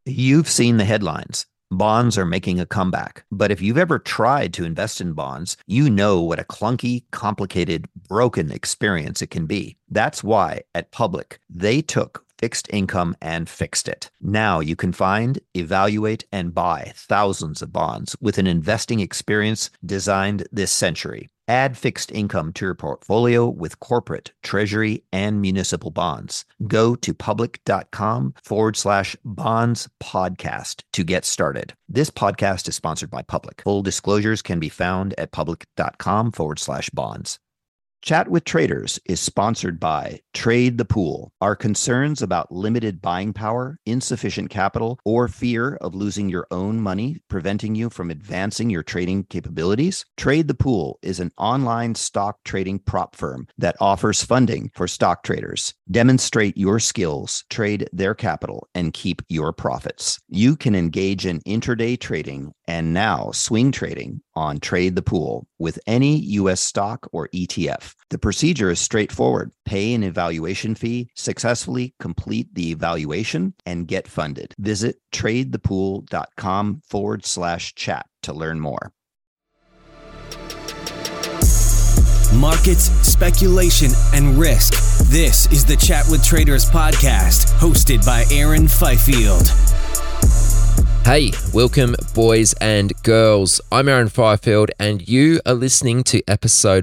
You've seen the headlines. Bonds are making a comeback. But if you've ever tried to invest in bonds, you know what a clunky, complicated, broken experience it can be. That's why at Public, they took fixed income and fixed it. Now you can find, evaluate, and buy thousands of bonds with an investing experience designed this century. Add fixed income to your portfolio with corporate, treasury, and municipal bonds. Go to public.com/bonds podcast to get started. This podcast is sponsored by Public. Full disclosures can be found at public.com/bonds. Chat with Traders is sponsored by Trade the Pool. Are concerns about limited buying power, insufficient capital, or fear of losing your own money preventing you from advancing your trading capabilities? Trade the Pool is an online stock trading prop firm that offers funding for stock traders. Demonstrate your skills, trade their capital, and keep your profits. You can engage in intraday trading and now swing trading on Trade the Pool with any U.S. stock or ETF. The procedure is straightforward. Pay an evaluation fee, successfully complete the evaluation, and get funded. Visit tradethepool.com/chat to learn more. Markets, speculation, and risk. This is the Chat with Traders podcast, hosted by Aaron Fifield. Hey, welcome boys and girls. I'm Aaron Fifield and you are listening to episode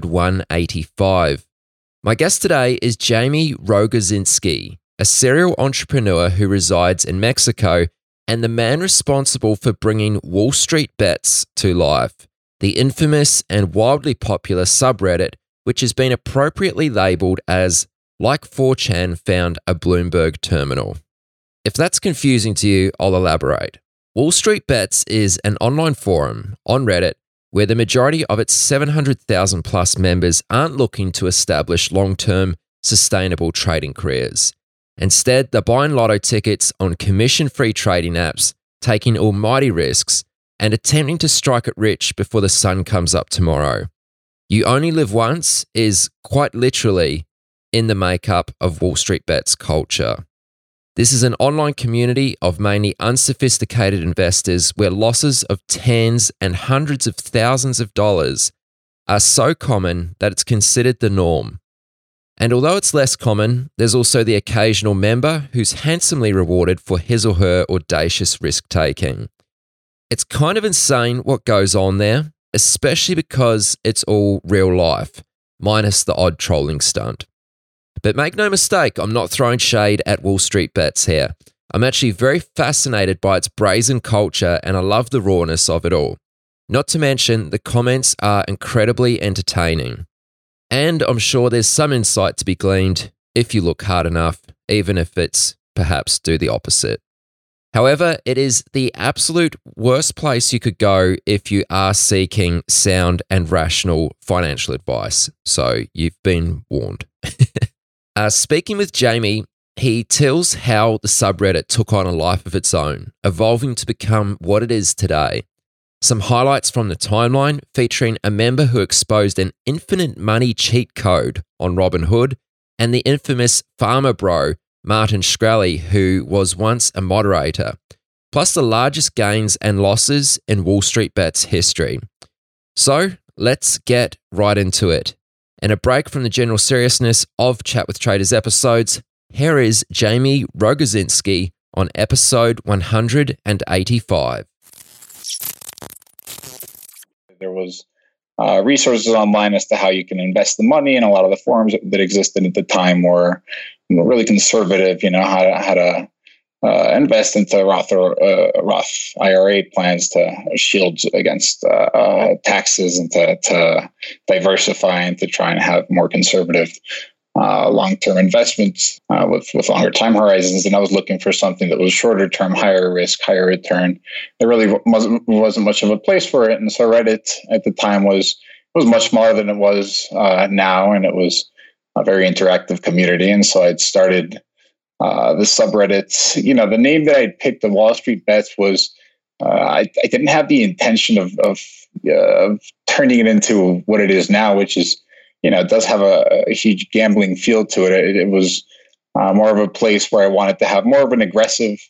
185. My guest today is Jamie Rogozinski, a serial entrepreneur who resides in Mexico and the man responsible for bringing Wall Street Bets to life, the infamous and wildly popular subreddit, which has been appropriately labeled as like 4chan found a Bloomberg terminal. If that's confusing to you, I'll elaborate. Wall Street Bets is an online forum on Reddit where the majority of its 700,000 plus members aren't looking to establish long-term sustainable trading careers. Instead, they're buying lotto tickets on commission-free trading apps, taking almighty risks, and attempting to strike it rich before the sun comes up tomorrow. You only live once is quite literally in the makeup of Wall Street Bets culture. This is an online community of mainly unsophisticated investors where losses of tens and hundreds of thousands of dollars are so common that it's considered the norm. And although it's less common, there's also the occasional member who's handsomely rewarded for his or her audacious risk-taking. It's kind of insane what goes on there, especially because it's all real life, minus the odd trolling stunt. But make no mistake, I'm not throwing shade at Wall Street Bets here. I'm actually very fascinated by its brazen culture and I love the rawness of it all. Not to mention, the comments are incredibly entertaining. And I'm sure there's some insight to be gleaned if you look hard enough, even if it's perhaps do the opposite. However, it is the absolute worst place you could go if you are seeking sound and rational financial advice. So you've been warned. Speaking with Jamie, he tells how the subreddit took on a life of its own, evolving to become what it is today. Some highlights from the timeline featuring a member who exposed an infinite money cheat code on Robinhood and the infamous farmer bro, Martin Shkreli, who was once a moderator, plus the largest gains and losses in Wall Street Bets history. So let's get right into it. And a break from the general seriousness of Chat with Traders episodes, here is Jamie Rogozinski on episode 185. There was resources online as to how you can invest the money, and a lot of the forums that existed at the time were really conservative, how to invest into Roth IRA plans to shield against taxes and to diversify and to try and have more conservative long-term investments with longer time horizons. And I was looking for something that was shorter term, higher risk, higher return. There really wasn't much of a place for it. And so Reddit at the time was much smaller than it was now, and it was a very interactive community. And so I'd started the subreddit. The name that I picked, the Wall Street Bets, was I didn't have the intention of turning it into what it is now, which is, it does have a huge gambling feel to it. It was more of a place where I wanted to have more of an aggressive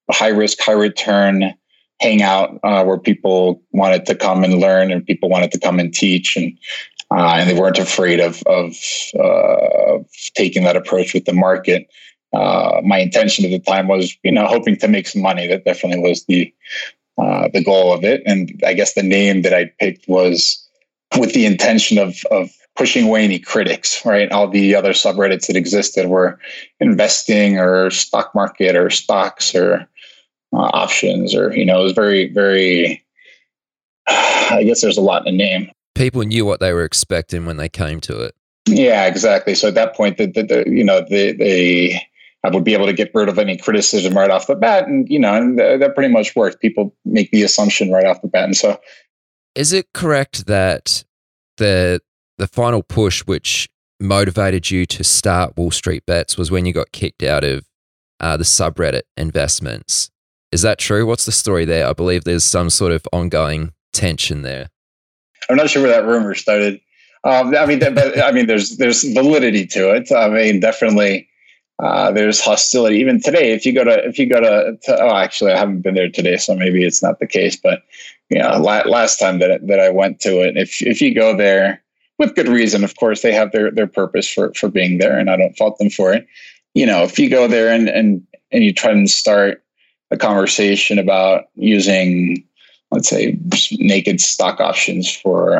high risk, high return hangout where people wanted to come and learn and people wanted to come and teach, and they weren't afraid of taking that approach with the market. My intention at the time was, hoping to make some money. That definitely was the goal of it. And I guess the name that I picked was with the intention of pushing away any critics, right? All the other subreddits that existed were investing or stock market or stocks or options, or, it was very, very, I guess there's a lot in the name. People knew what they were expecting when they came to it. Yeah, exactly. So at that point, I would be able to get rid of any criticism right off the bat, and that pretty much worked. People make the assumption right off the bat, and so. Is it correct that the final push which motivated you to start Wall Street Bets was when you got kicked out of the subreddit investments? Is that true? What's the story there? I believe there's some sort of ongoing tension there. I'm not sure where that rumor started. There's validity to it. Definitely, there's hostility even today. If you go to actually, I haven't been there today, so maybe it's not the case. But last time that I went to it, if you go there with good reason, of course, they have their purpose for being there, and I don't fault them for it. If you go there and you try and start a conversation about using, let's say, naked stock options for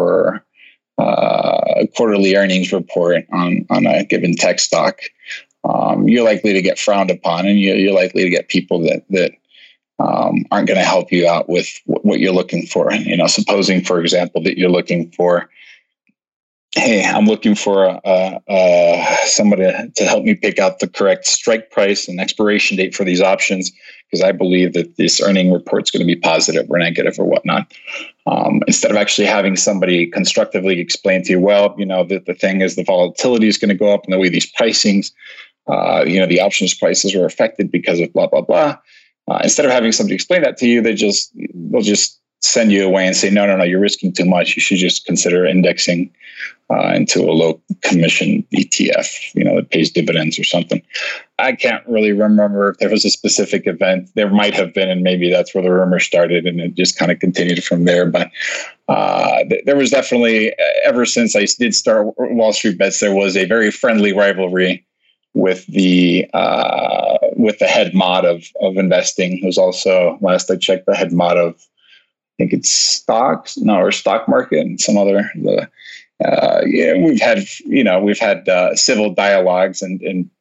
a quarterly earnings report on a given tech stock, you're likely to get frowned upon, and you're likely to get people that aren't going to help you out with what you're looking for. Supposing, for example, that you're looking for, hey, I'm looking for somebody to help me pick out the correct strike price and expiration date for these options, because I believe that this earning report is going to be positive or negative or whatnot. Instead of actually having somebody constructively explain to you, well, that the thing is the volatility is going to go up and the way these pricings, the options prices are affected because of blah, blah, blah. Instead of having somebody explain that to you, they'll just send you away and say, no, you're risking too much. You should just consider indexing into a low commission ETF, that pays dividends or something. I can't really remember if there was a specific event. There might have been, and maybe that's where the rumor started, and it just kind of continued from there. But there was definitely, ever since I did start Wall Street Bets, there was a very friendly rivalry with the head mod of investing. It was also, last I checked, the head mod of, I think it's stock market and some other. We've had civil dialogues and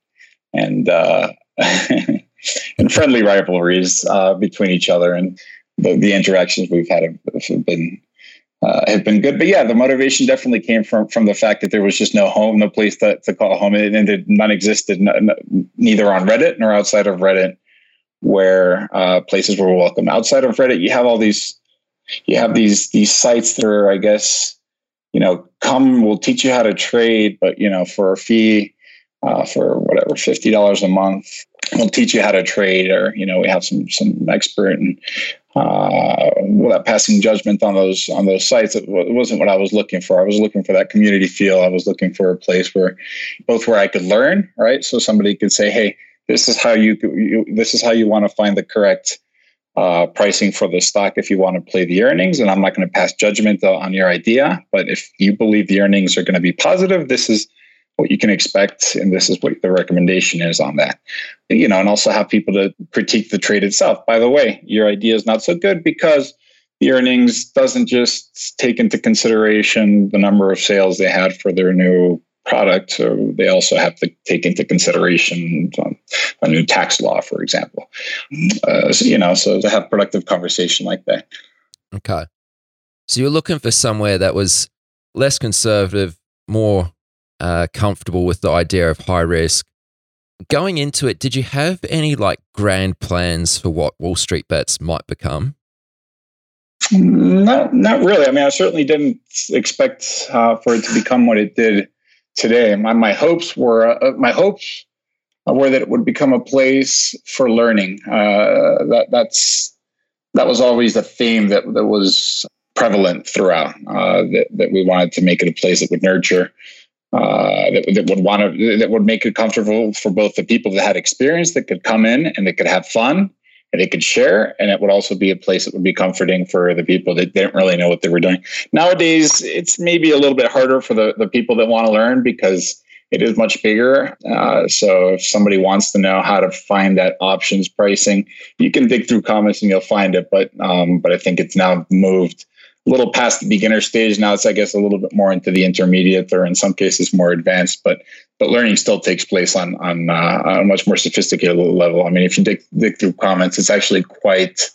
and friendly rivalries between each other, and the interactions we've had have been good. But yeah, the motivation definitely came from the fact that there was just no place to call home, and none existed, neither on Reddit nor outside of Reddit, where places were welcome. Outside of Reddit, you have all these. You have these sites that are, I guess, we'll teach you how to trade, but, for a fee, for whatever, $50 a month, we'll teach you how to trade, or, we have some expert, and without passing judgment on those sites, it wasn't what I was looking for. I was looking for that community feel. I was looking for a place where I could learn, right? So somebody could say, hey, this is how you want to find the correct pricing for the stock if you want to play the earnings, and I'm not going to pass judgment on your idea, but if you believe the earnings are going to be positive, this is what you can expect, and this is what the recommendation is on that. And also have people to critique the trade itself. By the way, your idea is not so good because the earnings doesn't just take into consideration the number of sales they had for their new product, so they also have to take into consideration a new tax law, for example. So to have productive conversation like that. Okay. So you're looking for somewhere that was less conservative, more comfortable with the idea of high risk. Going into it, did you have any grand plans for what Wall Street Bets might become? No, not really. I mean, I certainly didn't expect for it to become what it did today. My hopes were that it would become a place for learning. That was always the theme that was prevalent throughout. That we wanted to make it a place that would nurture, that would make it comfortable for both the people that had experience, that could come in and that could have fun, and they could share. And it would also be a place that would be comforting for the people that didn't really know what they were doing. Nowadays, it's maybe a little bit harder for the people that want to learn because it is much bigger. So if somebody wants to know how to find that options pricing, you can dig through comments and you'll find it. But I think it's now moved a little past the beginner stage. Now it's, I guess, a little bit more into the intermediate, or in some cases more advanced. But learning still takes place on a much more sophisticated level. I mean, if you dig through comments, it's actually quite.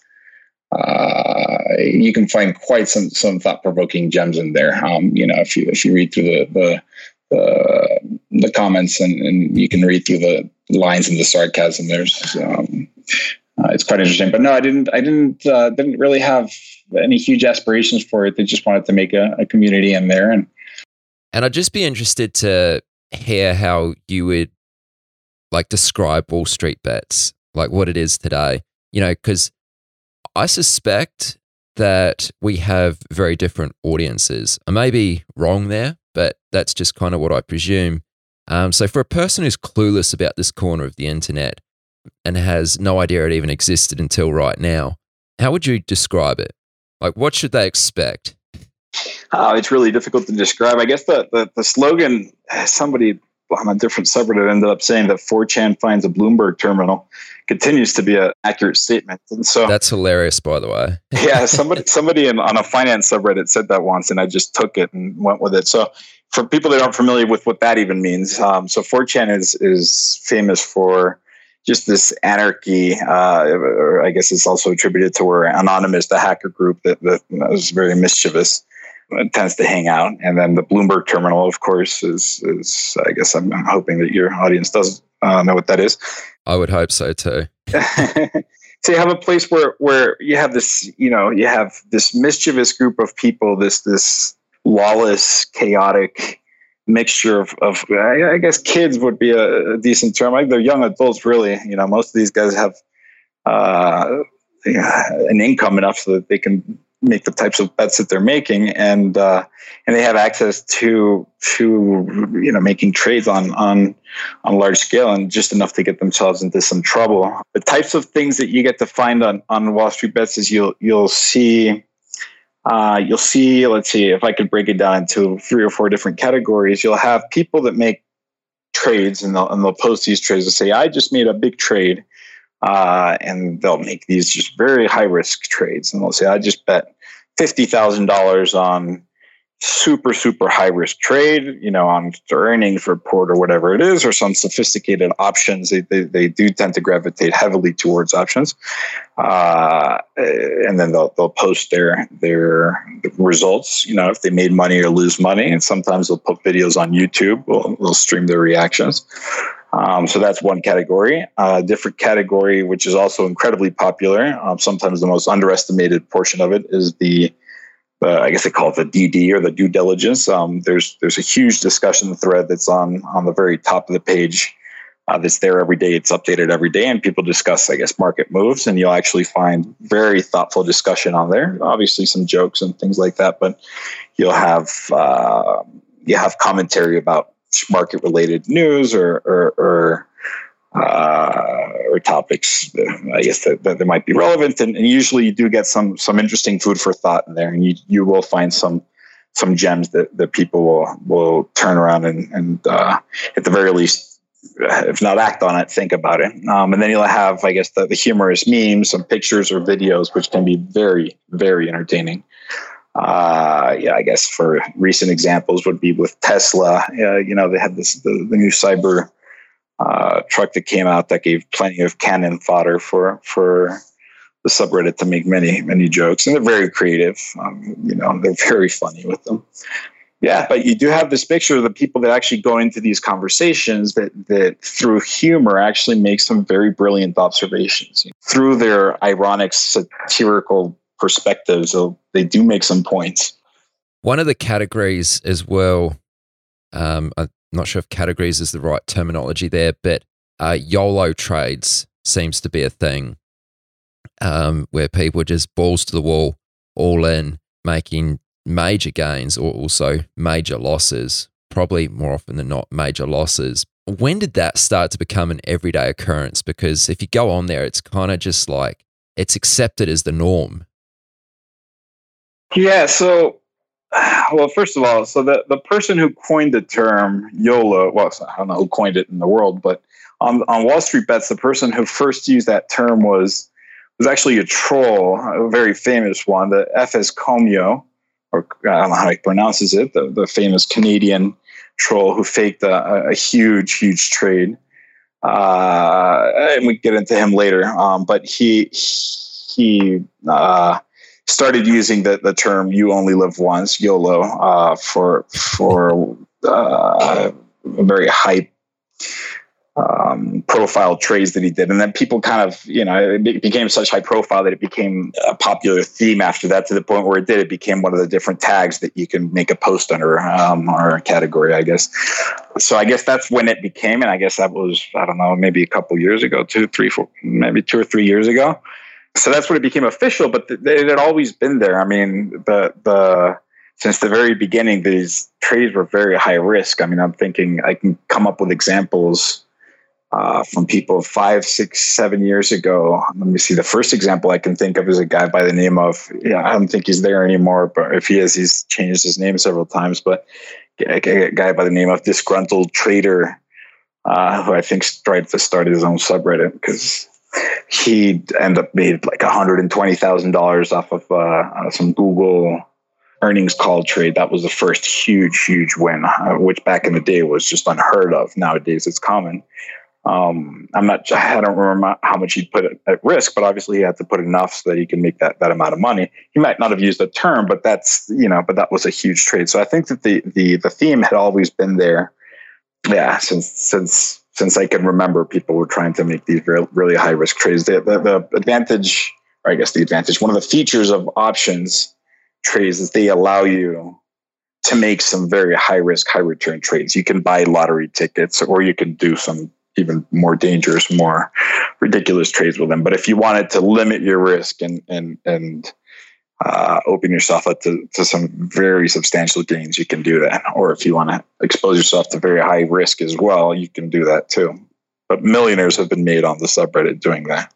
You can find quite some thought-provoking gems in there. If you read through the comments and you can read through the lines and the sarcasm. It's quite interesting. But no, I didn't really have any huge aspirations for it. They just wanted to make a community in there. And I'd just be interested to hear how you would describe Wall Street Bets, like what it is today. Because I suspect that we have very different audiences. I may be wrong there, but that's just kind of what I presume. So for a person who's clueless about this corner of the internet and has no idea it even existed until right now, how would you describe it? What should they expect? It's really difficult to describe. I guess the slogan, somebody on a different subreddit ended up saying that 4chan finds a Bloomberg terminal, continues to be an accurate statement. And so that's hilarious, by the way. Yeah, somebody on a finance subreddit said that once, and I just took it and went with it. So for people that aren't familiar with what that even means, so 4chan is famous for just this anarchy, or I guess it's also attributed to where Anonymous, the hacker group that was very mischievous, tends to hang out. And then the Bloomberg terminal, of course, is I guess I'm hoping that your audience does know what that is. I would hope so too. So you have a place where you have this, you have this mischievous group of people, this lawless, chaotic mixture of I guess kids would be a decent term. They're young adults, really. Most of these guys have an income enough so that they can make the types of bets that they're making, and they have access to making trades on large scale, and just enough to get themselves into some trouble. The types of things that you get to find on Wall Street Bets is you'll see, let's see if I could break it down into 3 or 4 different categories. You'll have people that make trades, and they'll post these trades and say, I just made a big trade. And they'll make these just very high risk trades. And they'll say, I just bet $50,000 on super, super high risk trade, on the earnings report or whatever it is, or some sophisticated options. They do tend to gravitate heavily towards options. And then they'll post their results, if they made money or lose money. And sometimes they'll put videos on YouTube. They'll stream their reactions. So that's one category. A different category, which is also incredibly popular, sometimes the most underestimated portion of it, is I guess they call it the DD, or the due diligence. There's a huge discussion thread that's on the very top of the page that's there every day. It's updated every day, and people discuss, I guess, market moves, and you'll actually find very thoughtful discussion on there. Obviously some jokes and things like that, but you'll have commentary about market related news or topics, I guess that might be relevant, and usually you do get some interesting food for thought in there, and you will find some gems that people will turn around and at the very least, if not act on it, think about it. And then you'll have, I guess, the humorous memes, some pictures or videos, which can be very, very entertaining. I guess for recent examples would be with Tesla. They had the new cyber truck that came out that gave plenty of cannon fodder for the subreddit to make many, many jokes, and they're very creative. They're very funny with them. Yeah, but you do have this picture of the people that actually go into these conversations that through humor actually make some very brilliant observations. Through their ironic, satirical perspectives, they do make some points. One of the categories as well, I'm not sure if categories is the right terminology there, but YOLO trades seems to be a thing where people are just balls to the wall, all in, making major gains or also major losses, probably more often than not major losses. When did that start to become an everyday occurrence? Because if you go on there, it's kind of just like it's accepted as the norm? Yeah. So, well, first of all, so the person who coined the term YOLO, well, I don't know who coined it in the world, but on Wall Street Bets, the person who first used that term was actually a troll, a very famous one, the FS Comio, or I don't know how he pronounces it, the famous Canadian troll who faked a huge trade. And we get into him later, but he started using the term "you only live once" (YOLO) for a very hype profile trades that he did, and then people kind of, it became such high profile that it became a popular theme after that, to the point where it became one of the different tags that you can make a post under, or a category, I guess. So I guess that's when it became, and I guess that was, I don't know, maybe a couple years ago, 2 or 3 years ago. So that's when it became official, but it had always been there. I mean, since the very beginning, these trades were very high risk. I mean, I'm thinking I can come up with examples from people 5, 6, 7 years ago. Let me see. The first example I can think of is a guy by the name of, I don't think he's there anymore, but if he is, he's changed his name several times. But a guy by the name of Disgruntled Trader, who I think tried to start his own subreddit, because he ended up made like $120,000 off of some Google earnings call trade. That was the first huge win, which back in the day was just unheard of. Nowadays it's common. I don't remember how much he put at risk, but obviously he had to put enough so that he can make that amount of money. He might not have used the term, but but that was a huge trade. So I think that the theme had always been there. Yeah. Since I can remember, people were trying to make these really high risk trades. The advantage, or I guess the advantage, one of the features of options trades is they allow you to make some very high risk, high return trades. You can buy lottery tickets, or you can do some even more dangerous, more ridiculous trades with them. But if you wanted to limit your risk and open yourself up to some very substantial gains, you can do that. Or if you want to expose yourself to very high risk as well, you can do that too. But millionaires have been made on the subreddit doing that.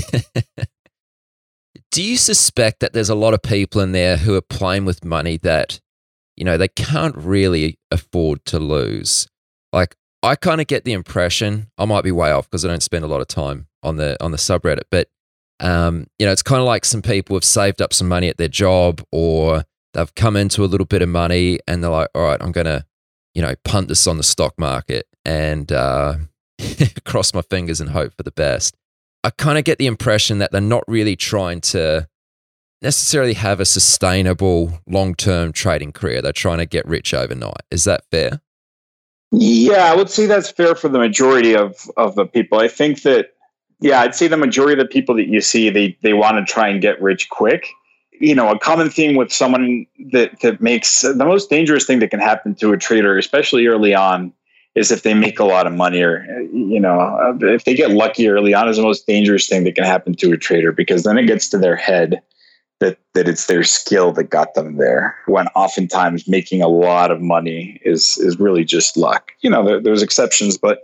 Do you suspect that there's a lot of people in there who are playing with money that, they can't really afford to lose? Like, I kind of get the impression, I might be way off because I don't spend a lot of time on the subreddit, but it's kind of like some people have saved up some money at their job, or they've come into a little bit of money and they're like, all right, I'm going to, punt this on the stock market and cross my fingers and hope for the best. I kind of get the impression that they're not really trying to necessarily have a sustainable long-term trading career. They're trying to get rich overnight. Is that fair? Yeah, I would say that's fair for the majority of the people. I think that, I'd say the majority of the people that you see, they want to try and get rich quick. A common theme with someone that makes the most dangerous thing that can happen to a trader, especially early on, is if they make a lot of money, or, if they get lucky early on, is the most dangerous thing that can happen to a trader, because then it gets to their head that it's their skill that got them there, when oftentimes making a lot of money is really just luck. There's exceptions, but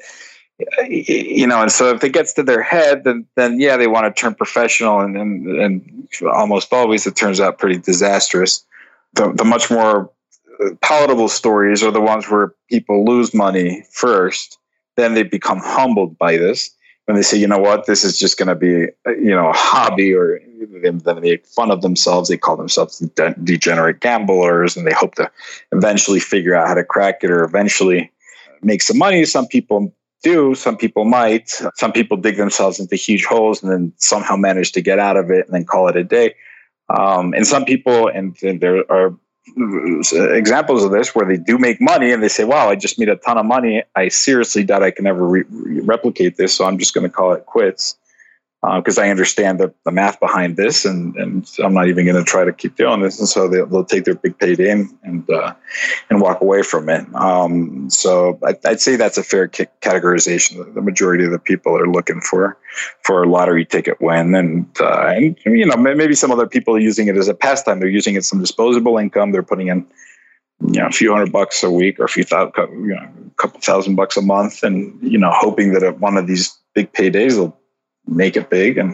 and so if it gets to their head, then they want to turn professional, and almost always it turns out pretty disastrous. The much more palatable stories are the ones where people lose money first, then they become humbled by this. When they say, you know what, this is just going to be, a hobby, or then they make fun of themselves. They call themselves degenerate gamblers, and they hope to eventually figure out how to crack it, or eventually make some money. Some people do, some people might. Some people dig themselves into huge holes and then somehow manage to get out of it and then call it a day. And some people, and there are examples of this, where they do make money and they say, wow, I just made a ton of money. I seriously doubt I can ever replicate this, so I'm just going to call it quits, because I understand the math behind this, and I'm not even going to try to keep doing this. And so they'll take their big payday and walk away from it. So I'd say that's a fair categorization. The majority of the people are looking for a lottery ticket win, and maybe some other people are using it as a pastime. They're using it as some disposable income. They're putting in a few $100 a week, or a couple $1,000 a month, and hoping that at one of these big paydays they'll make it big and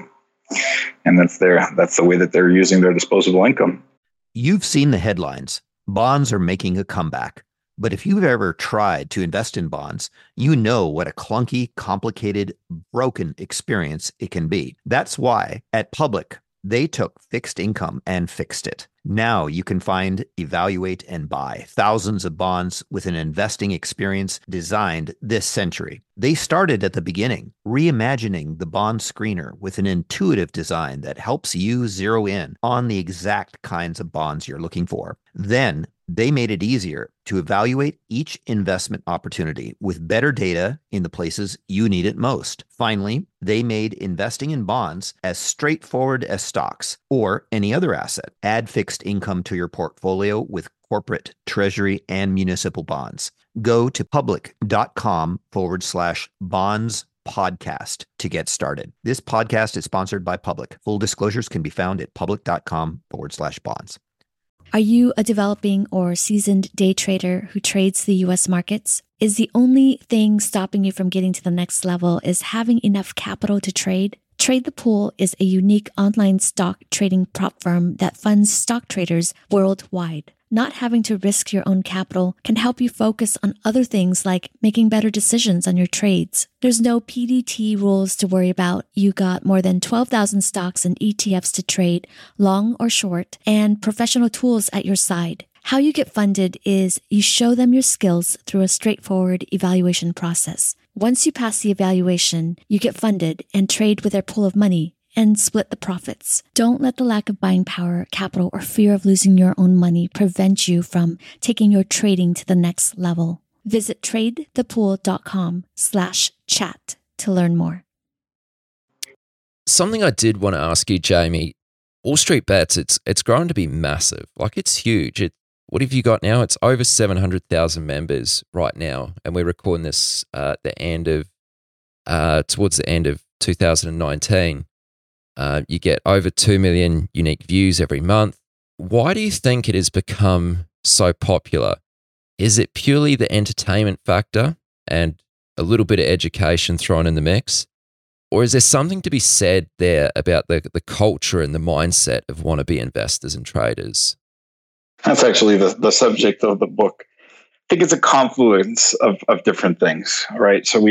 that's the way that they're using their disposable income. You've seen the headlines. Bonds are making a comeback. But if you've ever tried to invest in bonds, you know what a clunky, complicated, broken experience it can be. That's why at Public, they took fixed income and fixed it. Now you can find, evaluate, and buy thousands of bonds with an investing experience designed this century. They started at the beginning, reimagining the bond screener with an intuitive design that helps you zero in on the exact kinds of bonds you're looking for. Then they made it easier to evaluate each investment opportunity with better data in the places you need it most. Finally, they made investing in bonds as straightforward as stocks or any other asset. Add fixed income to your portfolio with corporate, treasury, and municipal bonds. Go to public.com/bonds podcast to get started. This podcast is sponsored by Public. Full disclosures can be found at public.com/bonds. Are you a developing or seasoned day trader who trades the U.S. markets? Is the only thing stopping you from getting to the next level is having enough capital to trade? Trade the Pool is a unique online stock trading prop firm that funds stock traders worldwide. Not having to risk your own capital can help you focus on other things like making better decisions on your trades. There's no PDT rules to worry about. You got more than 12,000 stocks and ETFs to trade, long or short, and professional tools at your side. How you get funded is you show them your skills through a straightforward evaluation process. Once you pass the evaluation, you get funded and trade with their pool of money and split the profits. Don't let the lack of buying power, capital, or fear of losing your own money prevent you from taking your trading to the next level. Visit tradethepool.com/chat to learn more. Something I did want to ask you, Jamie, Wall Street Bets, it's grown to be massive. Like, it's huge. What have you got now? It's over 700,000 members right now, and we're recording this at the end of towards the end of 2019. You get over 2 million unique views every month. Why do you think it has become so popular? Is it purely the entertainment factor and a little bit of education thrown in the mix? Or is there something to be said there about the culture and the mindset of wannabe investors and traders? That's actually the subject of the book. I think it's a confluence of different things, right? So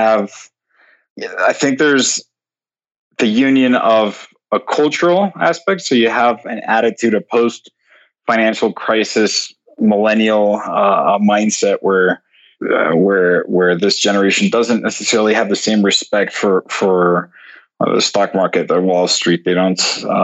I think there's the union of a cultural aspect. So you have an attitude of post-financial crisis millennial mindset where this generation doesn't necessarily have the same respect for the stock market or Wall Street. They don't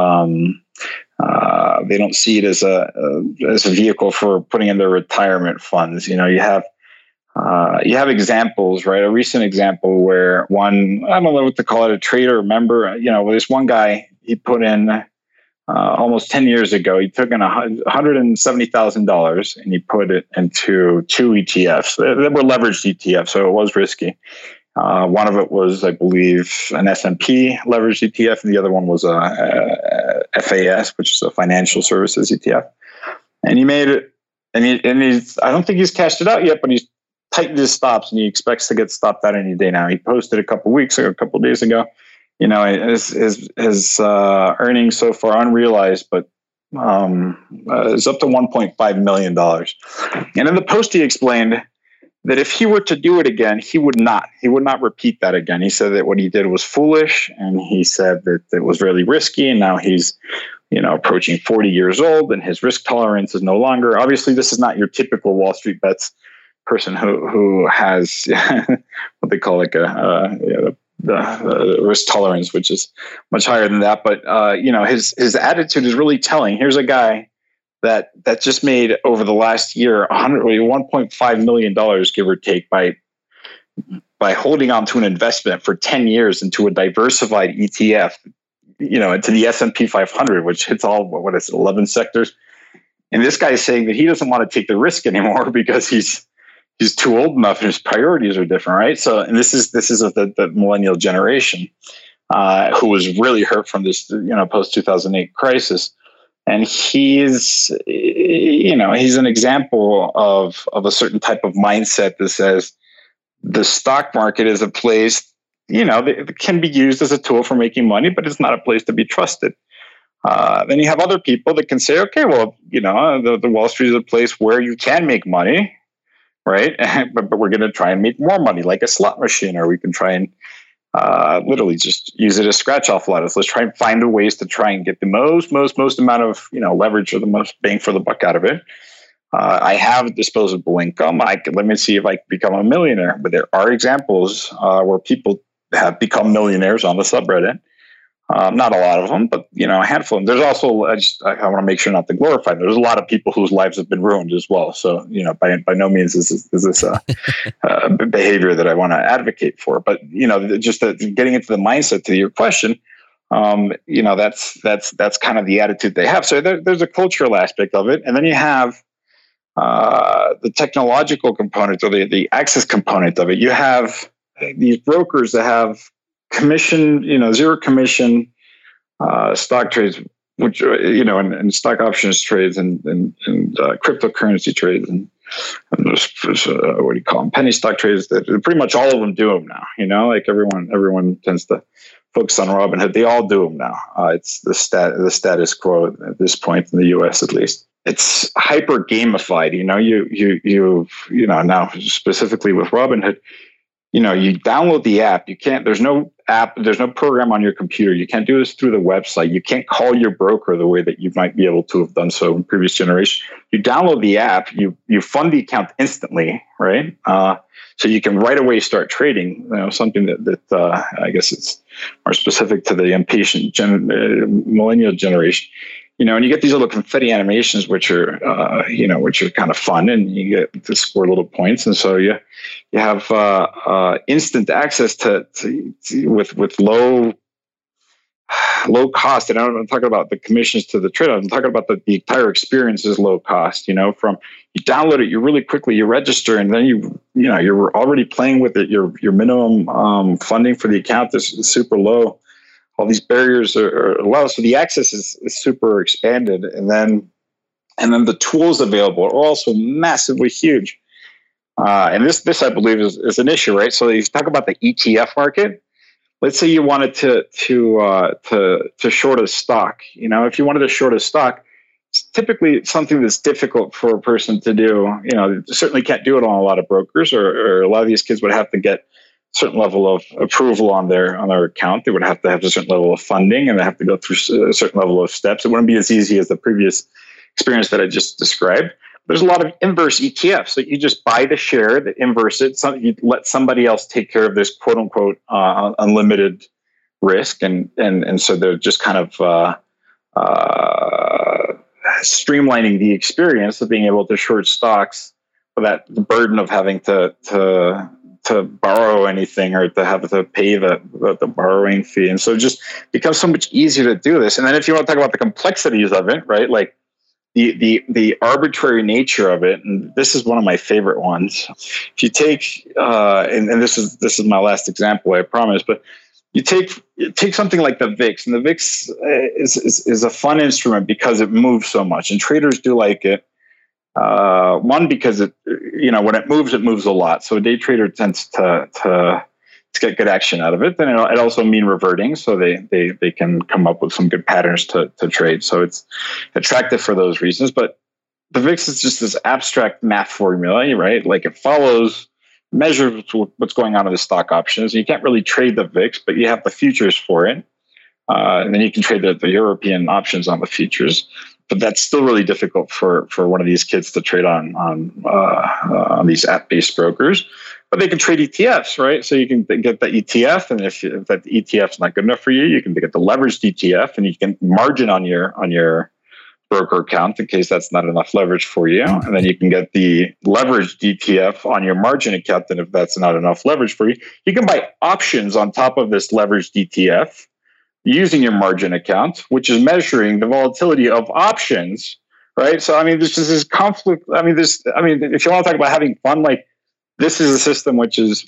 see it as a vehicle for putting in their retirement funds. You have examples, right? A recent example where one, I don't know what to call it, a trader or member, there's one guy, he put in almost 10 years ago, he took in $170,000 and he put it into 2 ETFs. They were leveraged ETFs, so it was risky. One of it was, I believe, an S&P leveraged ETF, and the other one was a FAS, which is a financial services ETF. And he made it, and he's, I don't think he's cashed it out yet, but he's tightened his stops, and he expects to get stopped out any day now. He posted a couple days ago, his earnings so far unrealized, but is up to $1.5 million. And in the post, he explained that if he were to do it again, he would not repeat that again. He said that what he did was foolish, and he said that it was really risky, and now he's approaching 40 years old, and his risk tolerance is no longer. Obviously, this is not your typical Wall Street Bets person who has what they call like the risk tolerance, which is much higher than that. But his attitude is really telling. Here's a guy that just made over the last year $1.5 million, give or take, by holding on to an investment for 10 years into a diversified ETF, into the S&P 500, which hits all 11 sectors. And this guy is saying that he doesn't want to take the risk anymore because he's too old enough and his priorities are different, right? So, and this is the millennial generation who was really hurt from this, post 2008 crisis, and he's an example of a certain type of mindset that says the stock market is a place it can be used as a tool for making money, but it's not a place to be trusted. Then you have other people that can say, okay, well, the Wall Street is a place where you can make money, right? but we're going to try and make more money, like a slot machine, or we can try and literally just use it as scratch off letters. Let's try and find the ways to try and get the most amount of leverage or the most bang for the buck out of it. I have disposable income. Let me see if I can become a millionaire. But there are examples where people have become millionaires on the subreddit. Not a lot of them, but a handful of them. There's also, I want to make sure not to glorify them. There's a lot of people whose lives have been ruined as well. So, by no means is this a behavior that I want to advocate for. But just getting into the mindset to your question, that's kind of the attitude they have. So there's a cultural aspect of it, and then you have the technological component or the access component of it. You have these brokers that have commission, zero commission stock trades, which and stock options trades and cryptocurrency trades and what do you call them? Penny stock trades. That pretty much all of them do them now. Like everyone tends to focus on Robinhood. They all do them now. It's the status quo at this point in the U.S. at least. It's hyper gamified. You now specifically with Robinhood. You download the app. There's no app, there's no program on your computer. You can't do this through the website. You can't call your broker the way that you might be able to have done so in previous generation. You download the app, you fund the account instantly, right? So you can right away start trading, something that I guess it's more specific to the impatient millennial generation. And you get these little confetti animations, which are kind of fun, and you get to score little points. And so you have instant access to with low cost. And I'm talking about the commissions to the trader. I'm talking about the entire experience is low cost. From you download it, you really quickly you register, and then you're already playing with it. Your minimum funding for the account is super low. All these barriers are low, so the access is super expanded, and then the tools available are also massively huge. And this I believe is an issue, right? So you talk about the ETF market. Let's say you wanted to short a stock. If you wanted to short a stock, it's typically something that's difficult for a person to do. Certainly can't do it on a lot of brokers, or a lot of these kids would have to get certain level of approval on their account. They would have to have a certain level of funding, and they have to go through a certain level of steps. It wouldn't be as easy as the previous experience that I just described. There's a lot of inverse ETFs. So you just buy the share, that inverse it. You let somebody else take care of this quote unquote unlimited risk, and so they're just kind of streamlining the experience of being able to short stocks without the burden of having to borrow anything or to have to pay the borrowing fee. And so it just becomes so much easier to do this. And then if you want to talk about the complexities of it, right? Like the arbitrary nature of it, and this is one of my favorite ones. If you take and this is my last example, I promise, but you take something like the VIX, and the VIX is a fun instrument because it moves so much, and traders do like it. One, because it, when it moves a lot. So a day trader tends to get good action out of it. Then it also mean reverting, so they can come up with some good patterns to trade. So it's attractive for those reasons. But the VIX is just this abstract math formula, right? Like it measures what's going on in the stock options. You can't really trade the VIX, but you have the futures for it. And then you can trade the European options on the futures. But that's still really difficult for one of these kids to trade on these app-based brokers. But they can trade ETFs, right? So you can get the ETF, and if that ETF is not good enough for you, you can get the leveraged ETF, and you can margin on your broker account in case that's not enough leverage for you. And then you can get the leveraged ETF on your margin account, and if that's not enough leverage for you, you can buy options on top of this leveraged ETF using your margin account, which is measuring the volatility of options, right? So, this is this conflict. If you want to talk about having fun, like this is a system which is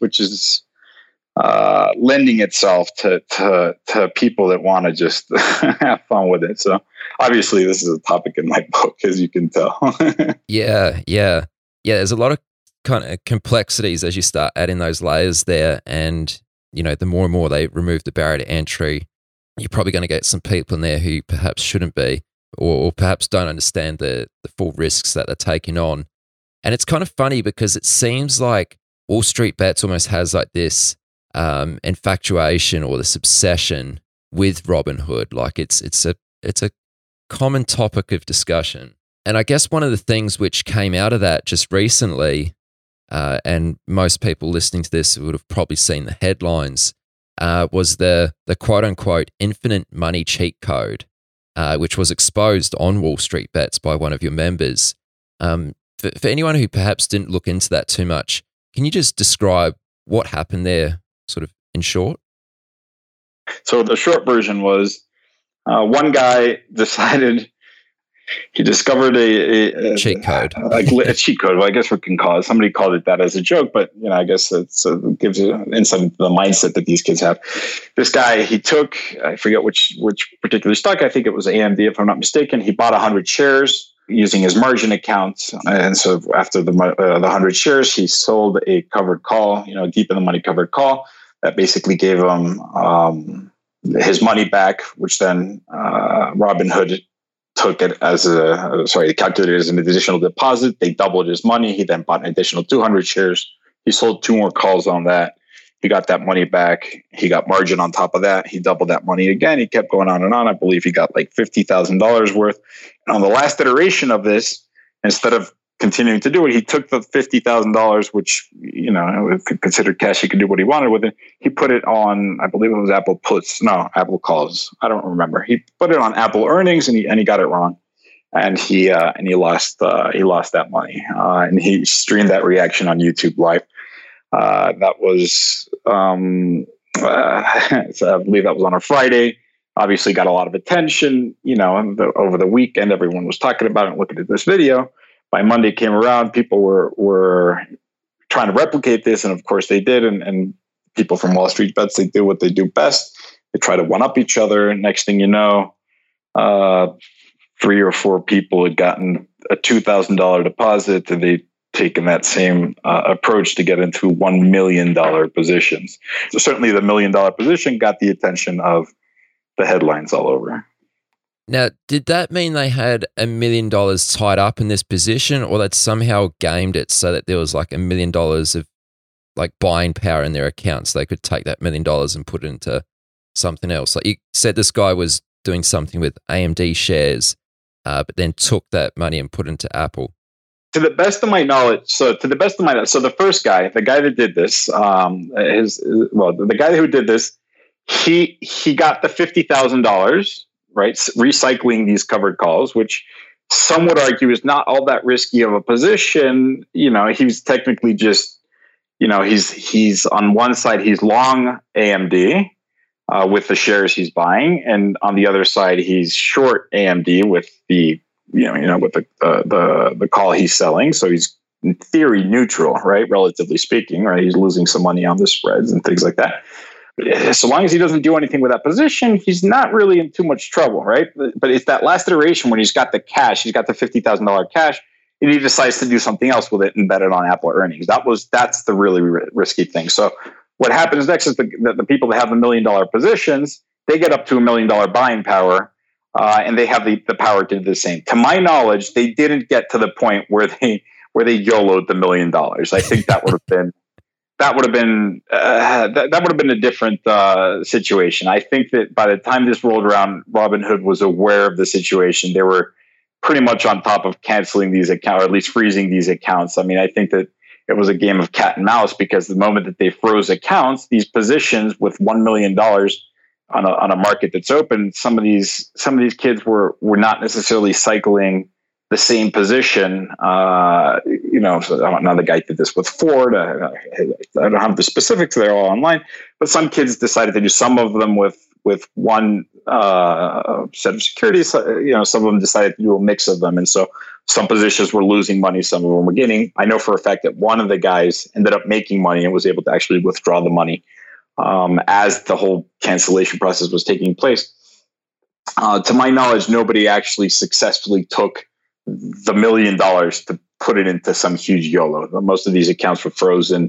lending itself to people that want to just have fun with it. So obviously this is a topic in my book, as you can tell. Yeah. There's a lot of kind of complexities as you start adding those layers there. And the more and more they remove the barrier to entry, you're probably going to get some people in there who perhaps shouldn't be, or perhaps don't understand the full risks that they're taking on. And it's kind of funny because it seems like Wall Street Bets almost has like this infatuation or this obsession with Robinhood. Like it's a common topic of discussion. And I guess one of the things which came out of that just recently, and most people listening to this would have probably seen the headlines, was the quote unquote infinite money cheat code, which was exposed on Wall Street Bets by one of your members. For anyone who perhaps didn't look into that too much, can you just describe what happened there, sort of in short? So the short version was one guy decided he discovered a cheat code. A cheat code. Well, I guess we can call it. Somebody called it that as a joke, but I guess it gives you an insight into the mindset that these kids have. This guy, he took, I forget which particular stock. I think it was AMD, if I'm not mistaken. He bought 100 shares using his margin account, and so after the 100 shares, he sold a covered call. Deep in the money covered call that basically gave him his money back, which then Robinhood took it as they calculated it as an additional deposit. They doubled his money. He then bought an additional 200 shares. He sold 2 more calls on that. He got that money back. He got margin on top of that. He doubled that money again. He kept going on and on. I believe he got like $50,000 worth. And on the last iteration of this, instead of continuing to do it, he took the $50,000, which, considered cash, he could do what he wanted with it. He put it on, I believe it was Apple calls. I don't remember. He put it on Apple earnings, and he got it wrong. And he lost that money. And he streamed that reaction on YouTube Live. That was, so I believe that was on a Friday. Obviously got a lot of attention, over the weekend, everyone was talking about it and looking at this video. By Monday came around, people were trying to replicate this. And of course they did. And people from Wall Street Bets, they do what they do best. They try to one up each other. And next thing you know, 3 or 4 people had gotten a $2,000 deposit, and they'd taken that same approach to get into $1 million positions. So certainly the $1 million position got the attention of the headlines all over. Now, did that mean they had $1 million tied up in this position, or they'd somehow gamed it so that there was like $1 million of like buying power in their account, so they could take that $1 million and put it into something else? Like you said, this guy was doing something with AMD shares, but then took that money and put it into Apple. To the best of my knowledge, so the first guy, the guy that did this, the guy who did this, he got the $50,000, right? Recycling these covered calls, which some would argue is not all that risky of a position. He's technically just, he's on one side, he's long AMD with the shares he's buying, and on the other side, he's short AMD with the with the call he's selling. So he's in theory neutral, right? Relatively speaking, right? He's losing some money on the spreads and things like that. So long as he doesn't do anything with that position, he's not really in too much trouble, right? But it's that last iteration when he's got the cash, he's got the $50,000 cash, and he decides to do something else with it and bet it on Apple earnings. That's the really risky thing. So what happens next is the people that have the $1 million positions, they get up to $1 million buying power, and they have the power to do the same. To my knowledge, they didn't get to the point where they YOLO'd the $1 million. I think that would have been. That would have been a different situation. I think that by the time this rolled around, Robinhood was aware of the situation. They were pretty much on top of canceling these accounts, or at least freezing these accounts. I mean, I think that it was a game of cat and mouse, because the moment that they froze accounts, these positions with $1 million on a market that's open, some of these kids were not necessarily cycling the same position. So another guy did this with Ford. I don't have the specifics; they're all online. But some kids decided to do some of them with one set of securities. Some of them decided to do a mix of them, and so some positions were losing money, some of them were gaining. I know for a fact that one of the guys ended up making money and was able to actually withdraw the money as the whole cancellation process was taking place. To my knowledge, nobody actually successfully took the $1 million to put it into some huge YOLO. Most of these accounts were frozen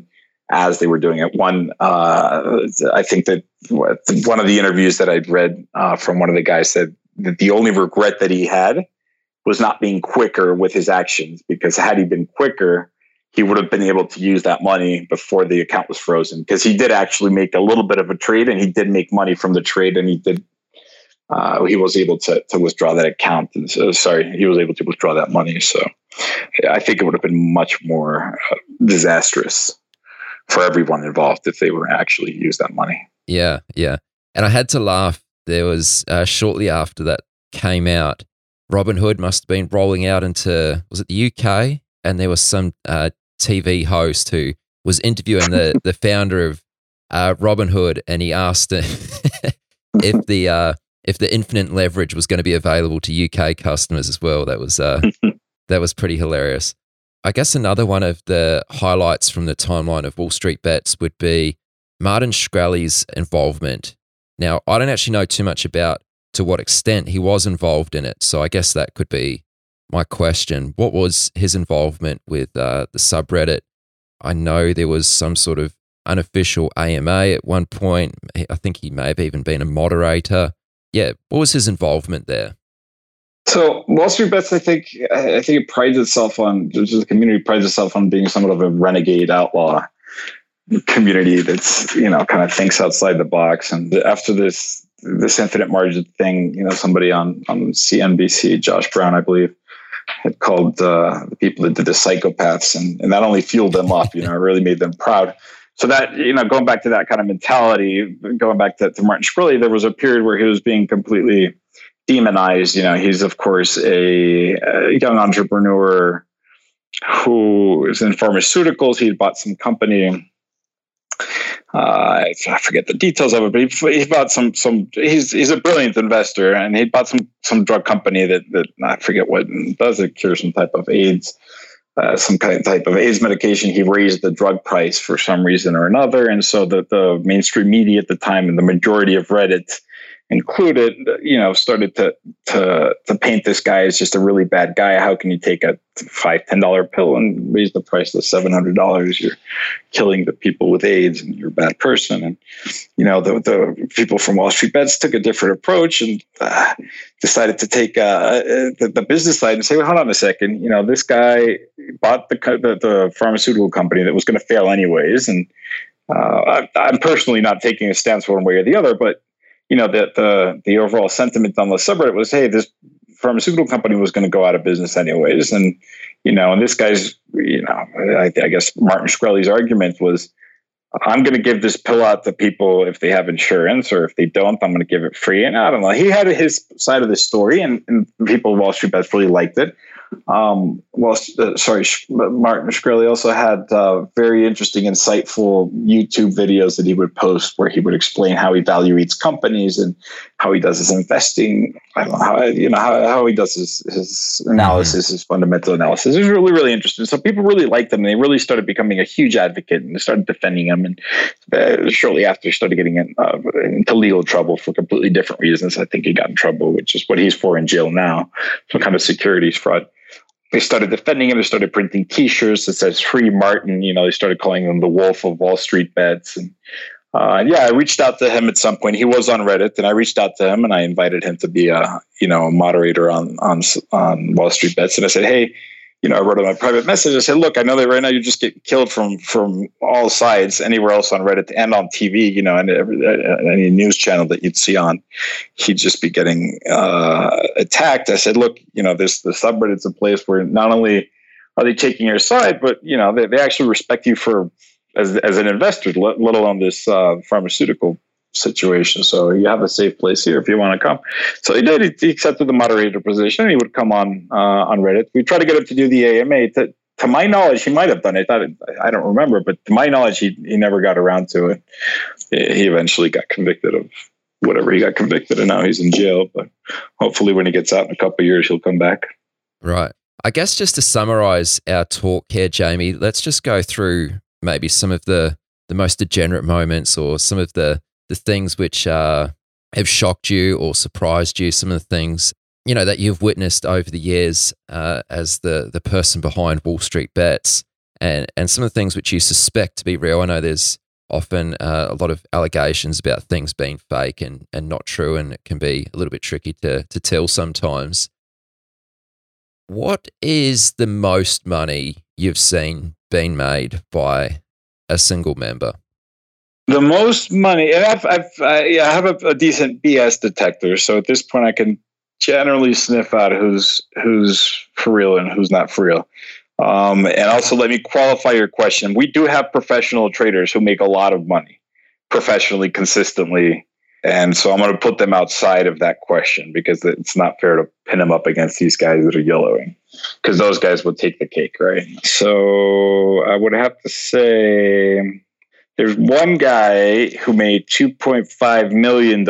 as they were doing it. I think that one of the interviews that I'd read from one of the guys said that the only regret that he had was not being quicker with his actions, because had he been quicker, he would have been able to use that money before the account was frozen, because he did actually make a little bit of a trade, and he did make money from the trade, and he was able to withdraw that account. And so, he was able to withdraw that money. So I think it would have been much more disastrous for everyone involved if they were actually use that money. Yeah. And I had to laugh. There was shortly after that came out, Robinhood must have been rolling out into, was it the UK? And there was some TV host who was interviewing the founder of Robinhood, and he asked if the infinite leverage was going to be available to UK customers as well. That was pretty hilarious. I guess another one of the highlights from the timeline of Wall Street Bets would be Martin Shkreli's involvement. Now, I don't actually know too much about to what extent he was involved in it, so I guess that could be my question. What was his involvement with the subreddit? I know there was some sort of unofficial AMA at one point. I think he may have even been a moderator. Yeah, what was his involvement there? So Wall Street Bets, I think it prides itself on, the community prides itself on being somewhat of a renegade outlaw community that's, kind of thinks outside the box. And after this infinite margin thing, somebody on CNBC, Josh Brown, I believe, had called the people that did the psychopaths, and that only fueled them up. It really made them proud. So that, going back to that kind of mentality, going back to Martin Shkreli, there was a period where he was being completely demonized. He's of course a young entrepreneur who is in pharmaceuticals. He bought some company. I forget the details of it, but he bought some. He's a brilliant investor, and he bought some drug company that I forget what does it cure some type of AIDS, some type of AIDS medication. He raised the drug price for some reason or another, and so the mainstream media at the time and the majority of Reddit included, started to paint this guy as just a really bad guy. How can you take a $5-10 pill and raise the price to $700? You're killing the people with AIDS, and you're a bad person. And the people from Wall Street Bets took a different approach and decided to take the business side and say, well, hold on a second. This guy bought the pharmaceutical company that was going to fail anyways, and I'm personally not taking a stance one way or the other, but the overall sentiment on the subreddit was, hey, this pharmaceutical company was going to go out of business anyways. And, and this guy's, I guess Martin Shkreli's argument was, I'm going to give this pill out to people if they have insurance, or if they don't, I'm going to give it free. And I don't know. He had his side of the story, and people at Wall Street Bets really liked it. Martin Shkreli also had very interesting, insightful YouTube videos that he would post where he would explain how he evaluates companies and how he does his investing. I don't know how he does his analysis, his fundamental analysis. It was really, really interesting. So people really liked him, and they really started becoming a huge advocate, and they started defending him. And shortly after, started getting into legal trouble for completely different reasons. I think he got in trouble, which is what he's for in jail now, some kind of securities fraud. They started defending him. They started printing T-shirts that says "Free Martin." They started calling him the Wolf of Wall Street Bets. And I reached out to him at some point. He was on Reddit, and I reached out to him and I invited him to be a moderator on Wall Street Bets. And I said, hey, I wrote him a private message. I said, look, I know that right now you just get killed from all sides, anywhere else on Reddit and on TV, and any news channel that you'd see on, he'd just be getting attacked. I said, look, the subreddit's a place where not only are they taking your side, but, they actually respect you as an investor, let alone this pharmaceutical situation. So you have a safe place here if you want to come. So he did. He accepted the moderator position. He would come on Reddit. We tried to get him to do the AMA. To my knowledge, he might have done it. I don't remember, but to my knowledge, he never got around to it. He eventually got convicted of whatever he got convicted, and now he's in jail. But hopefully, when he gets out in a couple of years, he'll come back. Right. I guess just to summarize our talk here, Jamie, let's just go through maybe some of the most degenerate moments, or some of the things which have shocked you or surprised you, some of the things, that you've witnessed over the years as the person behind Wall Street Bets. and some of the things which you suspect to be real. I know there's often a lot of allegations about things being fake and not true, and it can be a little bit tricky to tell sometimes. What is the most money you've seen being made by a single member? The most money, and I have a decent BS detector, so at this point I can generally sniff out who's for real and who's not for real. And also, let me qualify your question. We do have professional traders who make a lot of money professionally, consistently. And so I'm going to put them outside of that question because it's not fair to pin them up against these guys that are YOLOing, because those guys would take the cake, right? So I would have to say there's one guy who made $2.5 million,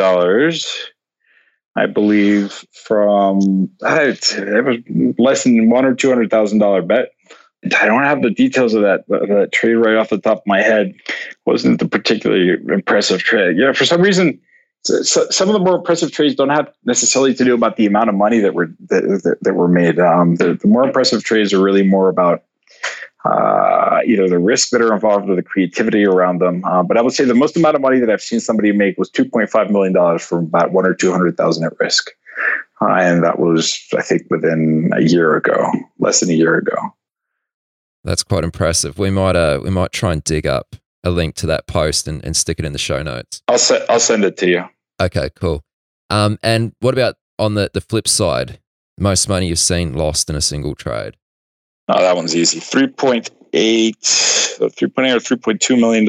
I believe, from it was less than $100,000 or $200,000 bet. I don't have the details of that trade right off the top of my head. Wasn't a particularly impressive trade. For some reason, some of the more impressive trades don't have necessarily to do about the amount of money that were made. The more impressive trades are really more about either the risks that are involved or the creativity around them. But I would say the most amount of money that I've seen somebody make was $2.5 million from about $100,000 or $200,000 at risk. And that was, I think, within a year ago, less than a year ago. That's quite impressive. We might try and dig up a link to that post and stick it in the show notes. I'll send it to you. Okay, cool. And what about on the flip side? Most money you've seen lost in a single trade? Oh, that one's easy. $3.8 or $3.2 million.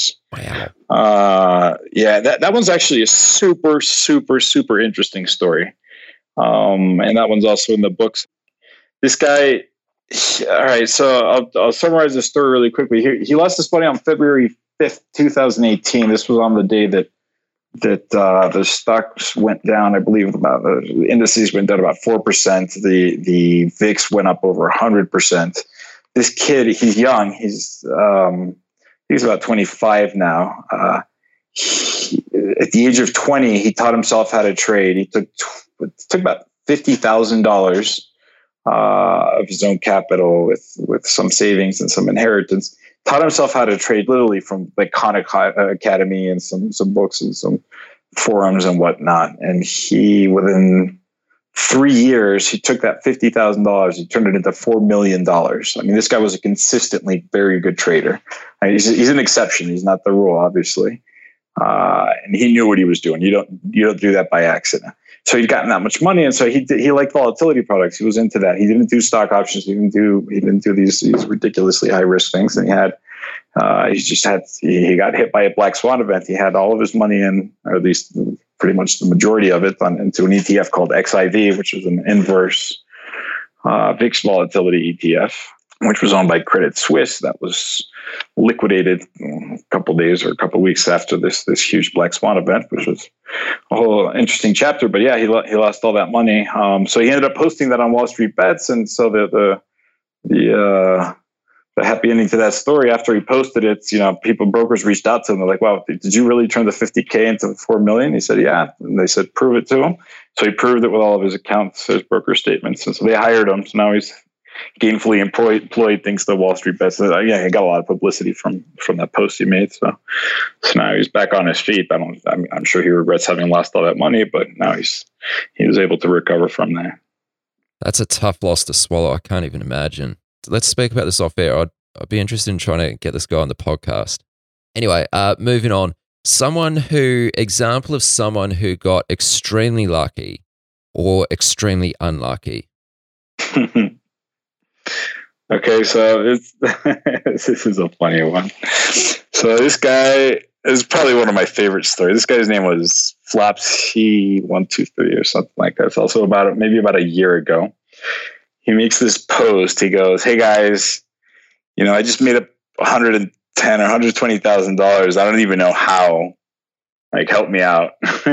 Wow. Yeah, that one's actually a super, super, super interesting story. And that one's also in the books. This guy, all right, so I'll summarize the story really quickly. He lost his money on February 5th, 2018. This was on the day that the stocks went down. I believe about the indices went down about 4%. The VIX went up over 100%. This kid, he's young. He's about 25 now. At the age of 20, he taught himself how to trade. He took about $50,000 of his own capital with some savings and some inheritance. Taught himself how to trade literally from the Khan Academy and some books and some forums and whatnot. And he, within 3 years, he took that $50,000, he turned it into $4 million. I mean, this guy was a consistently very good trader. I mean, he's an exception. He's not the rule, obviously. And he knew what he was doing. You don't do that by accident. So he'd gotten that much money, and so he liked volatility products. He was into that. He didn't do stock options. He didn't do these ridiculously high risk things. And he got hit by a black swan event. He had all of his money in, or at least pretty much the majority of it, into an ETF called XIV, which is an inverse VIX volatility ETF, which was owned by Credit Suisse. That was liquidated a couple days or a couple weeks after this huge black swan event, which was a whole interesting chapter. But yeah, he lost all that money. So he ended up posting that on Wall Street Bets, and so the happy ending to that story, after he posted it, brokers reached out to him. They're like, "Wow, did you really turn the $50K into $4 million?" He said, "Yeah." And they said, "Prove it to him." So he proved it with all of his accounts, his broker statements, and so they hired him. So now he's gainfully employed, thanks to Wall Street Bets. So, yeah, he got a lot of publicity from that post he made. So now he's back on his feet. I'm sure he regrets having lost all that money, but now he was able to recover from that. That's a tough loss to swallow. I can't even imagine. Let's speak about this off air. I'd be interested in trying to get this guy on the podcast. Anyway, moving on. Example of someone who got extremely lucky or extremely unlucky. Okay, so this is a funny one. So this guy is probably one of my favorite stories. This guy's name was Flapsy123 or something like that. It's also about a year ago. He makes this post. He goes, "Hey guys, I just made up $110,000 or $120,000. I don't even know how. Help me out."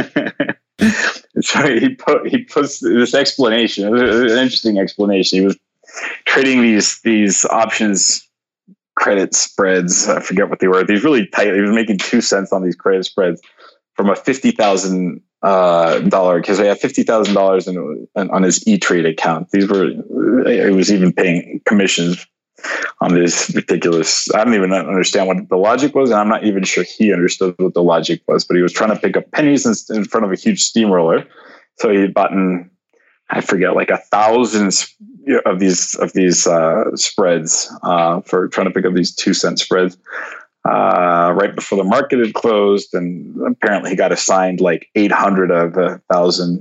So he puts this explanation. It was an interesting explanation. He was trading these options credit spreads. I forget what they were. These really tight. He was making 2 cents on these credit spreads from a $50,000 because he had $50,000 on his E-Trade account. He was even paying commissions this ridiculous. I don't even understand what the logic was, and I'm not even sure he understood what the logic was. But he was trying to pick up pennies in front of a huge steamroller. So he bought in, I forget, like 1,000 of these spreads for trying to pick up these 2-cent spreads right before the market had closed, and apparently he got assigned like 800 of 1,000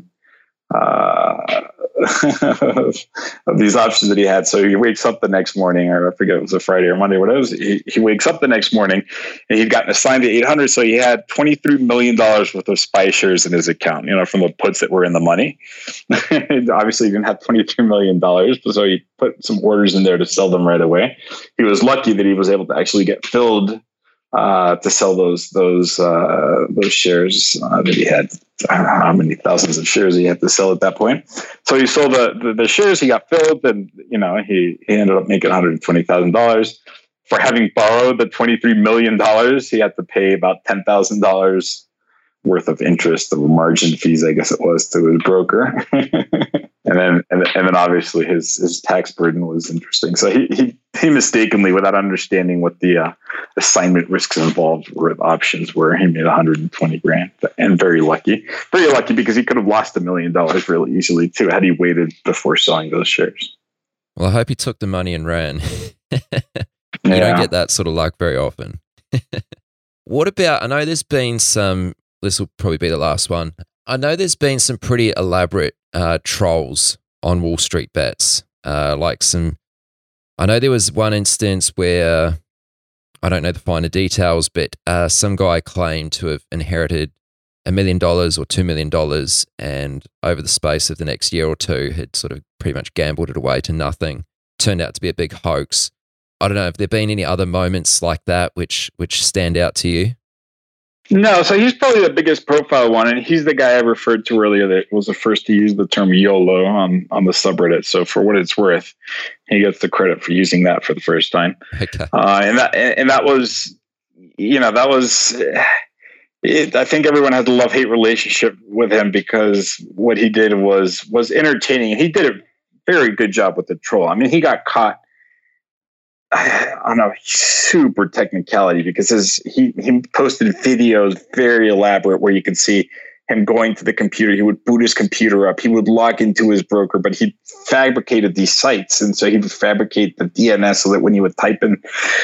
of these options that he had. So he wakes up the next morning, or I forget if it was a Friday or Monday, whatever. He wakes up the next morning and he'd gotten assigned to 800. So he had $23 million worth of SPY shares in his account, from the puts that were in the money. Obviously he didn't have $23 million. So he put some orders in there to sell them right away. He was lucky that he was able to actually get filled to sell those shares that he had. I don't know how many thousands of shares he had to sell at that point. So he sold the shares, he got filled, and he ended up making $120,000. For having borrowed the $23 million, he had to pay about $10,000 worth of interest, of margin fees, I guess it was, to his broker. And then obviously his tax burden was interesting. So he mistakenly, without understanding what the assignment risks involved with options were, he made $120,000, and very lucky because he could have lost $1 million really easily too had he waited before selling those shares. Well, I hope he took the money and ran. You don't get that sort of luck very often. What about, I know there's been some, this will probably be the last one. I know there's been some pretty elaborate trolls on Wall Street Bets. I know there was one instance where, I don't know the finer details, but some guy claimed to have inherited $1 million or $2 million, and over the space of the next year or two had sort of pretty much gambled it away to nothing. Turned out to be a big hoax. I don't know if there have been any other moments like that which stand out to you. No, so he's probably the biggest profile one, and he's the guy I referred to earlier that was the first to use the term YOLO on the subreddit. So for what it's worth, he gets the credit for using that for the first time. Okay. That was, I think everyone has a love-hate relationship with him because what he did was entertaining, and he did a very good job with the troll. I mean, he got caught on a super technicality because he posted videos very elaborate where you could see him going to the computer. He would boot his computer up. He would log into his broker, but he fabricated these sites. And so he would fabricate the DNS so that when you would type in,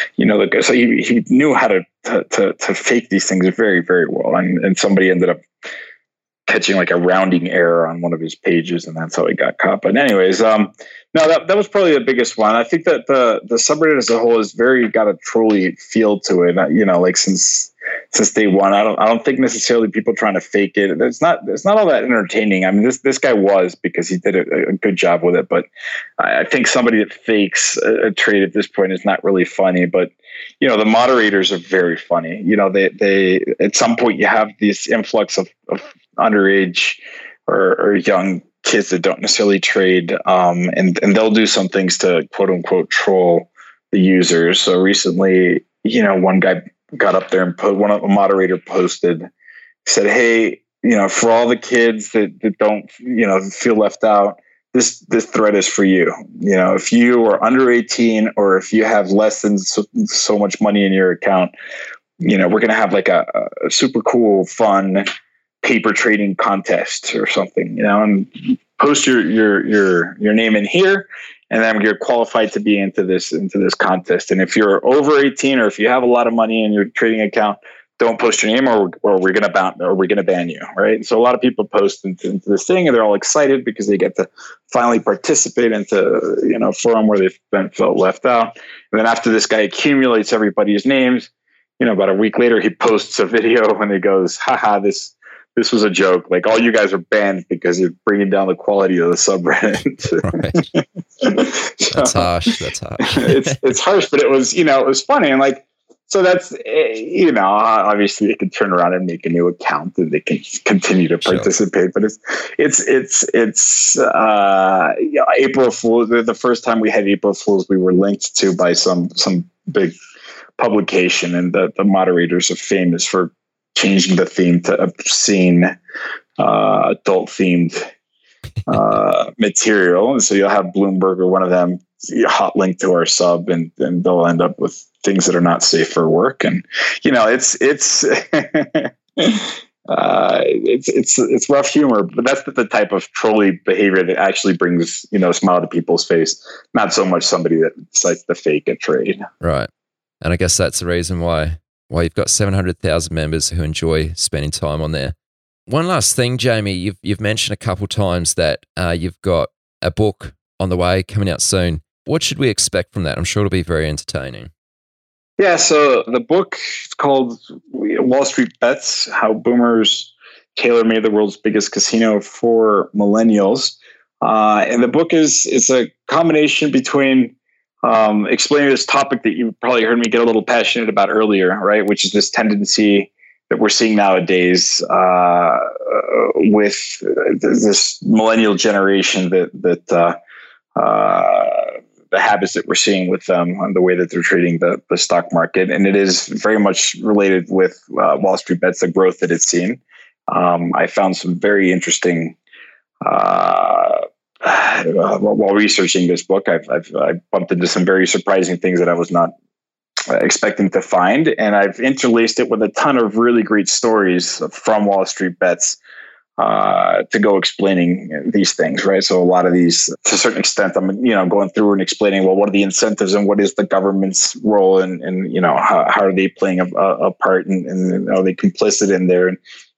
so he knew how to fake these things very, very well. And somebody ended up catching like a rounding error on one of his pages, and that's how he got caught. But anyways, no, that was probably the biggest one. I think that the subreddit as a whole has got a trolly feel to it. Like since day one, I don't think necessarily people trying to fake it. It's not all that entertaining. I mean, this guy was, because he did a good job with it. But I think somebody that fakes a trade at this point is not really funny. But the moderators are very funny. They at some point you have this influx of underage or young kids that don't necessarily trade, and they'll do some things to quote unquote troll the users. So recently, one guy got up there and a moderator posted, said, "Hey, for all the kids that don't, feel left out, this thread is for you. If you are under 18 or if you have less than so much money in your account, we're going to have like a super cool, fun paper trading contest or something, and post your name in here, and then you're qualified to be into this contest. And if you're over 18 or if you have a lot of money in your trading account, don't post your name or we're gonna ban you." Right. So a lot of people post into this thing, and they're all excited because they get to finally participate into a forum where they've felt left out. And then after this guy accumulates everybody's names, about a week later, he posts a video and he goes, "Haha, this was a joke. Like, all you guys are banned because you're bringing down the quality of the subreddit." Right. That's harsh. It's harsh, but it was funny. And like, so that's, obviously they can turn around and make a new account and they can continue to participate. Sure. But it's April Fool's. The first time we had April Fool's, we were linked to by some big publication, and the moderators are famous for changing the theme to obscene, adult themed material. And so you'll have Bloomberg or one of them hot link to our sub, and they'll end up with things that are not safe for work. And, it's rough humor, but that's the type of trolley behavior that actually brings, a smile to people's face. Not so much somebody that decides to fake a trade. Right. And I guess that's the reason why you've got 700,000 members who enjoy spending time on there. One last thing, Jamie, you've mentioned a couple times that you've got a book on the way coming out soon. What should we expect from that? I'm sure it'll be very entertaining. Yeah, so the book is called Wall Street Bets: How Boomers Tailor-Made the World's Biggest Casino for Millennials. And the book is a combination between explaining this topic that you probably heard me get a little passionate about earlier, right? Which is this tendency that we're seeing nowadays with this millennial generation that the habits that we're seeing with them and the way that they're treating the stock market. And it is very much related with Wall Street Bets, the growth that it's seen. I found some very interesting, while researching this book, I bumped into some very surprising things that I was not expecting to find. And I've interlaced it with a ton of really great stories from Wall Street Bets to go explaining these things, right? So a lot of these, to a certain extent, I'm going through and explaining, well, what are the incentives and what is the government's role, and how are they playing a part, and are they complicit in there, and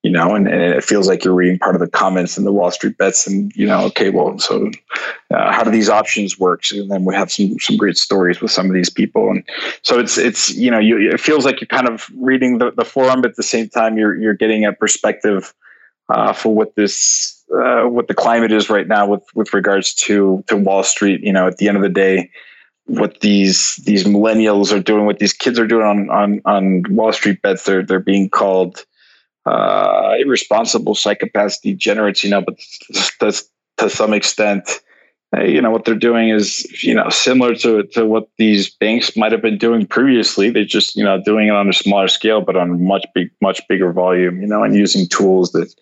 it feels like you're reading part of the comments in the Wall Street Bets, and okay, well, so how do these options work? So then we have some great stories with some of these people, and so it's it feels like you're kind of reading the forum, but at the same time you're getting a perspective for what the climate is right now with regards to Wall Street. At the end of the day, what these millennials are doing, what these kids are doing on Wall Street Bets, they're being called irresponsible psychopaths, degenerates. But to some extent, what they're doing is similar to what these banks might have been doing previously. They're just doing it on a smaller scale, but on a much bigger volume. And using tools that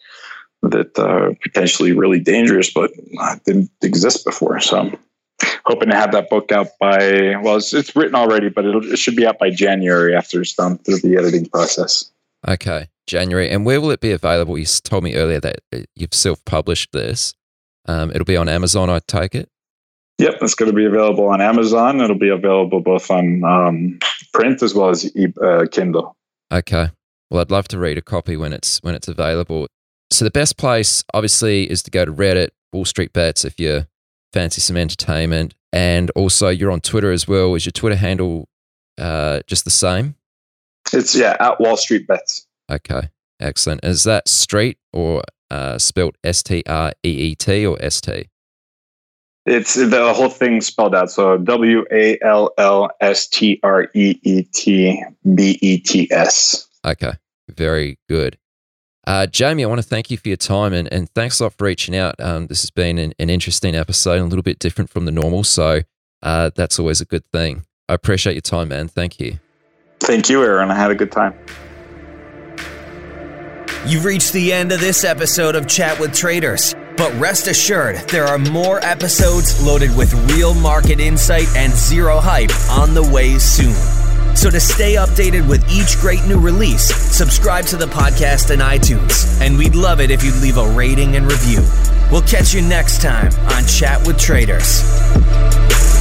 are potentially really dangerous, but didn't exist before. So I'm hoping to have that book out by, well, it's written already, but it should be out by January after it's done through the editing process. Okay, January. And where will it be available? You told me earlier that you've self-published this. It'll be on Amazon, I take it? Yep, it's going to be available on Amazon. It'll be available both on print as well as Kindle. Okay. Well, I'd love to read a copy when it's available. So the best place, obviously, is to go to Reddit, Wall Street Bets, if you fancy some entertainment. And also, you're on Twitter as well. Is your Twitter handle just the same? It's, at Wall Street Bets. Okay, excellent. Is that street or spelled STREET or ST? It's the whole thing spelled out. So WALLSTREETBETS. Okay, very good. Jamie, I want to thank you for your time and thanks a lot for reaching out. This has been an interesting episode, a little bit different from the normal. So that's always a good thing. I appreciate your time, man. Thank you. Thank you, Aaron. I had a good time. You've reached the end of this episode of Chat with Traders, but rest assured there are more episodes loaded with real market insight and zero hype on the way soon. So to stay updated with each great new release, subscribe to the podcast in iTunes, and we'd love it if you'd leave a rating and review. We'll catch you next time on Chat with Traders.